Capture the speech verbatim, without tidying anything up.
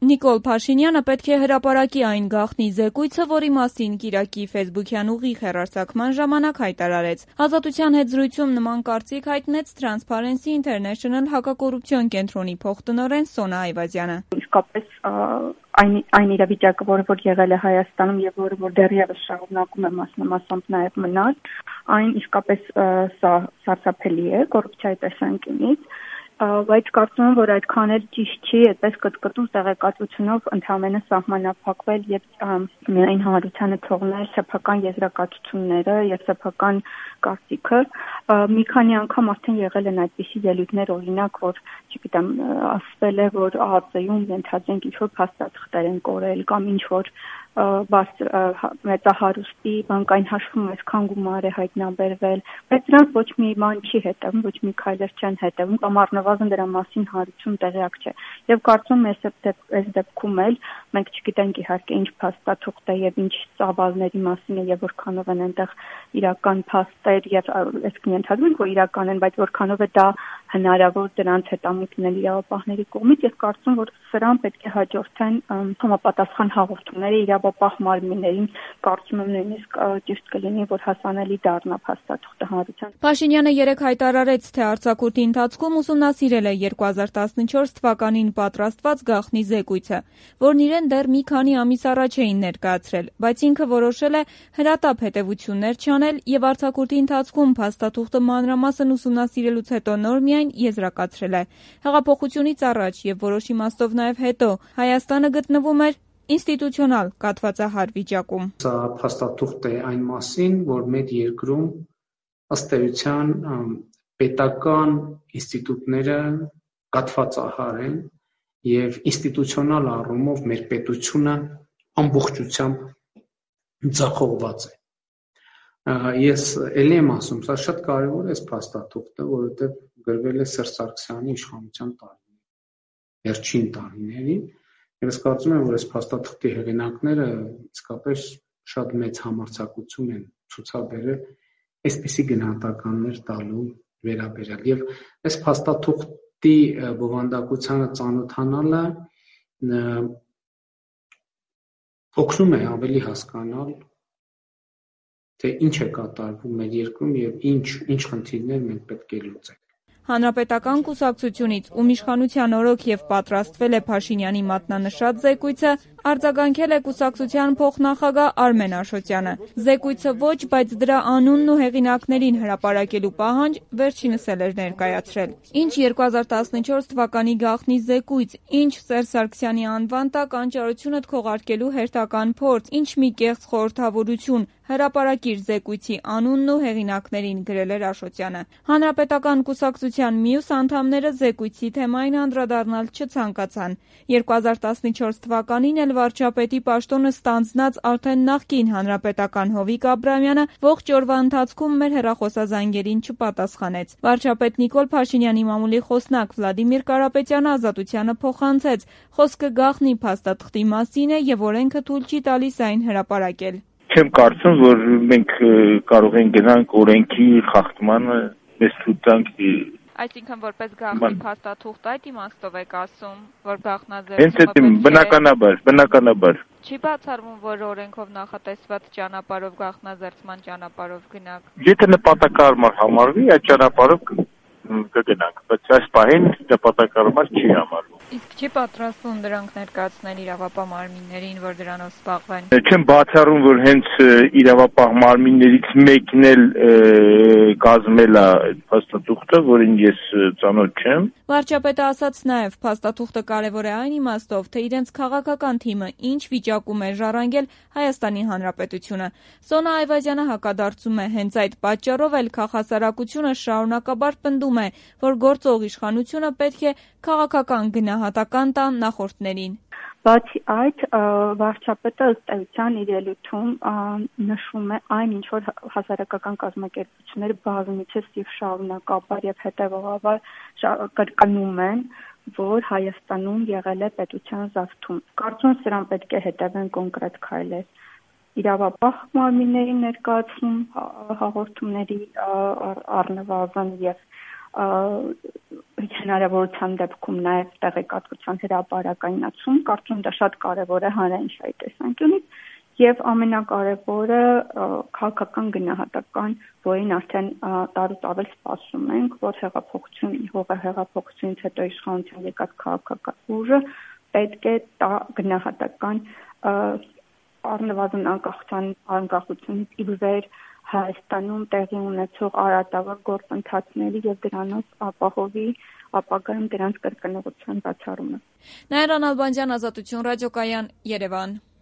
Նիկոլ Փաշինյանը պետք է հրապարակի այն գաղտնի զեկույցը, որի մասին Կիրակի ֆեյսբուքյան ուղիղ հեռարձակման ժամանակ հայտարարեց։ Ազատության հետ զրույցում նման կարծիք հայտնեց Transparency International հակակոռուպցիոն կենտրոնի փոխտնօրեն Սոնա Այվազյանը։ Իսկապես այն այն իրավիճակը, որը որ եղել է Հայաստանում եւ որը որ դեռևս շարունակում է մասնամասամբ նաեւ մնալ, այն իսկապես սարսափելի է կոռուպցիայի տեսանկյունից, բայց կարծում եմ, որ այդքան էլ ճիշտ չի, այդպես կտկտուն տեղեկատվությունով ընդհանրապես սահմանափակվել եւ միայն հանրությանը թողնել սեփական եզրակացությունները եւ սեփական կարծիքը։ Մի քանի անգամ արդեն եղել են այդպիսի ելույթներ, օրինակ, որ, չգիտեմ, ասվել է, որ ԱԱԾ-ում ենթադրենք ինչ-որ փաստաթղթեր են կորել կամ ինչ-որ մեծահարուստի բանկային հաշվում այսքան գումար է հայտնաբերվել, բայց դրանց ոչ մի բան չի հետևում, ոչ մի քայլեր չեն հետևում, կամ առնվազն դրա մասին հարություն տեղյակ չէ։ Եվ կարծում եմ, այս դեպքում էլ մենք չգիտենք իհարկե ինչ փաստաթուղթ է եւ ինչ ծավալների մասին է եւ որքանով են այնտեղ իրական փաստեր եւ այսինքն ենթադրում ենք, որ իրական են, բայց որքանով է դա հնարավոր դրանց հետամուտ լինել իրավապահների կողմից, եւ կարծում որ սրան պետք է հաջորդեն համապատասխան հաղորդումները իրավապահ մարմիններին, կարծում եմ նույնիսկ ճիշտ կլինի, որ հասանելի դառնա փաստաթուղթը հանրության։ Փաշինյանը երեկ հայտարարեց, թե արձակուրդի ընթացքում ուսումնասիրել է երկու հազար տասնչորս թվականին պատրաստված գաղտնի զեկույցը, որն իրեն դեռ մի քանի ամիս առաջ էին ներկայացրել, բայց ինքը որոշել է հրատապ հետևություններ չանել եւ արձակուրդի ընթացքում փաստաթուղթը մանրամասն ուսումնասիրելուց հետո նոր միայն եզրակացրել է։ Հեղափոխությունից առաջ եւ որոշ իմաստով նաեւ հետո Հայաստանը գտնվում էր ինստիտուցիոնալ կաթվածահար վիճակում։ Սա փաստաթուղթ է այն մասին, որ մեր երկրում ըստ էության պետական ինստիտուտները կաթվածահար են եւ ինստիտուցիոնալ առումով մեր պետությունը ամբողջությամբ ձախողված է։ Ես ելի եմ ասում, սա շատ կարևոր է փաստաթուղթը, որովհետեւ գրվել է Սերժ Սարգսյանի իշխանության տարիներին, վերջին տարիներին, եւ ես կարծում եմ, որ այս փաստաթղթի հեղինակները իսկապես շատ մեծ համարձակություն են ցուցաբերել այսպիսի գնահատականներ տալու վերաբերյալ եւ այս փաստաթուղթի բովանդակությանը ծանոթանալը օգնում է ավելի հասկանալ, թե ինչ է կատարվում մեր երկրում եւ ինչ ինչ խնդիրներ մենք պետք է լուծենք։ Հանրապետական կուսակցությունից, ում իշխանության օրոք եւ պատրաստվել է Փաշինյանի մատնանշած զեկույցը, արձագանքել է կուսակցության փոխնախագահ Արմեն Աշոտյանը։ Զեկույցը ոչ, բայց դրա անունն ու հեղինակներին հրապարակելու պահանջ վերջինս էլ էր ներկայացրել։ Ինչ երկու հազար տասնչորս թվականի գաղտնի զեկույց, ինչ Սերժ Սարգսյանի անվան տակ անճարությունդ քողարկելու հերթական փորձ, ինչ մի կեղծ խորհրդավորություն, հրապարակիր զեկույցի անունն ու հեղինակներին, գրել էր Աշոտյանը։ Հանրապետական կուսակցության մյուս անդամները զեկույցի թեմային անդրադառնալ չցանկացան։ երկու հազար տասնչորս թվականին էլ վարչապետի պաշտոնը ստանձնած արդեն նախկին հանրապետական Հովիկ Աբրահամյանը ողջ օրվա ընթացքում մեր հեռախոսազանգերին չպատասխանեց։ Վարչապետ Նիկոլ Փաշինյանի մամուլի խոսնակ Վլադիմիր Կարապետյանը Ազատությանը փոխանցեց. խոսքը գաղտնի փաստաթղթի մասին է եւ օրենքը թույլ չի տալիս այն հրապարակել։ Չեմ կարծում, որ մենք կարող ենք գնանք օրենքի խախտմանը, մեզ թույլ տանք։ Այսինքն որպես գաղտնի փաստաթուղթ այդ իմաստով եք ասում, որ գաղտնաձևը Հենց այդ բնականաբար, բնականաբար։ Չի բացառվում, որ օրենքով նախատեսված ճանապարհով գաղտնազերծման ճանապարհով գնաք։ Եթե նպատակահարմար համարվի, այդ ճանապարհով կգնանք, բայց այս պահին նպատակահարմար չի համարվում։ Իսկ չի պատրաստվում դրանք ներկայացնել իրավապահ մարմիններին, որ դրանով զբաղվեն։ Չեմ բացառում, որ հենց իրավապահ մարմիններից մեկն էլ կազմել է փաստաթուղթը, որին ես ծանոթ չեմ։ Վարչապետը ասաց նաև, փաստաթուղթը կարևոր է այն իմաստով, թե իրենց քաղաքական թիմը ինչ վիճակում է ժառանգել Հայաստանի Հանրապետությունը։ Սոնա Այվազյանը հակադարձում է, հենց այդ պատճառով էլ քաղաքասարակությունը շարունակաբար պնդում է, որ գործող իշխանությունը պետք է քաղաքական գնահատական տա նախորդներին։ Բացի այդ, վարչապետը ըստ էության իր ելույթում նշում է այն, ինչ որ հասարակական կազմակերպությունները բազմիցս եւ շարունակաբար եւ հետեւողաբար կրկնում են, որ Հայաստանում եղել է պետության զավթում։ Կարծում եմ սրան պետք է հետևեն կոնկրետ քայլեր։ Իրավապահ մարմինների ներկայացում հաղորդումների առնվազն եւ հնարավորության դեպքում նաև տեղեկատվության հրապարակայնացում, կարծում դա շատ կարևոր է հանրային տեսանկյունից եւ ամենակարևորը քաղաքական գնահատական, որին արդեն տարուց ավել սպասում ենք, որ հեղափոխություն, հեղափոխությունից հետո իշխանության եկած քաղաքական ուժը պետք է տա գնահատական առնվազն անկախության անկախությունից ի վեր Հայաստանում տեղի ունեցող արատավոր գործընթացների եւ դրանով ապահովի ապագայում դրանց կրկնողության բացառումը։ Նաիրա Նալբանդյան, Ազատություն ռադիոկայան, Երևան։